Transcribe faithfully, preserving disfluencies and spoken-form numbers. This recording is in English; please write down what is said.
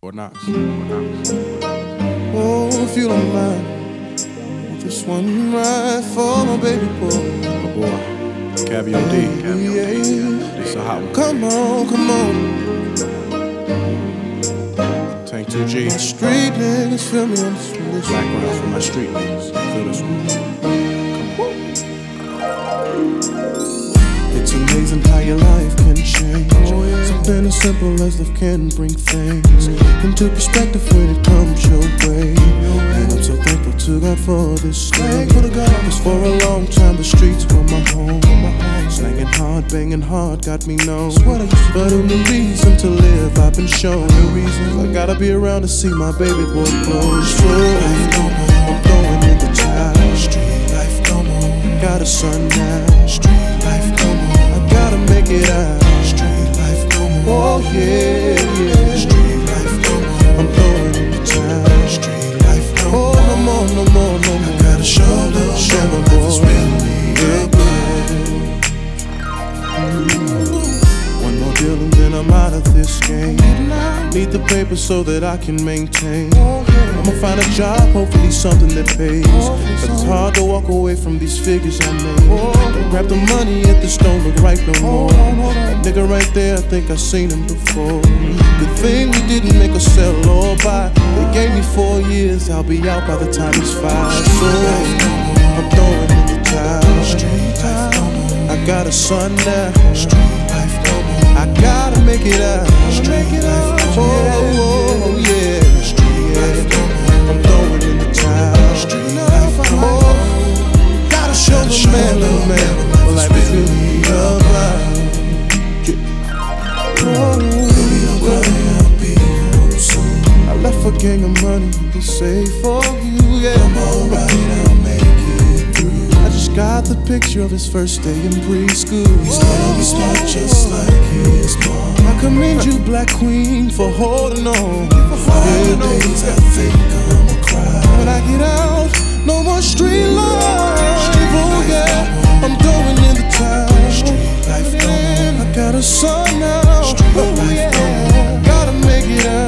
Or not. Oh, if you don't mind, just one ride for my baby boy. My boy, Cabio D. Cabio yeah. D. This a hot one. Come on, come on. Tank two G. My street niggas feel me on this one. Background for my street niggas. Feel this one. It's amazing how your life can change. Something as simple as love can bring things into perspective when it comes your way. And I'm so thankful to God for this day. Cause for a long time the streets were my home. Slanging hard, banging hard, got me known. But in the reason to live, I've been shown the reasons. I gotta be around to see my baby boy grow. I'm throwing in the towel. Street life, come on. Got a son now. Street life, come on. I gotta make it out. Street life, come on. Oh yeah, yeah. Street life, come on. I'm throwing in the towel. Street life, come on. Oh, no more, no more, no more. I gotta show love, show my boy. Yeah, yeah. One more deal and then I'm out of this game. Need the paper so that I can maintain. I'ma find a job, hopefully something that pays. But it's hard to walk away from these figures I made. Don't grab the money if this don't look right no more. That nigga right there, I think I seen him before. The thing we didn't make a sell or buy. They gave me four years, I'll be out by the time it's five. So I'm throwing in the towel. I got a son now. I gotta make it out. Oh, oh, yeah. I'm throwing in the towel. Oh, gotta show the man, little man, what life is really about. Oh, I left a gang of money to save for you, yeah. I'm alright, I'll make it through. I just got the picture of his first day in preschool. He's gonna be smart just like his mom. I commend you, Black Queen, for holding on. Yeah, days I think I'ma cry. When I get out, no more street life. Oh yeah, I'm going in the town. Street life, I got a son now. Oh yeah, gotta make it out.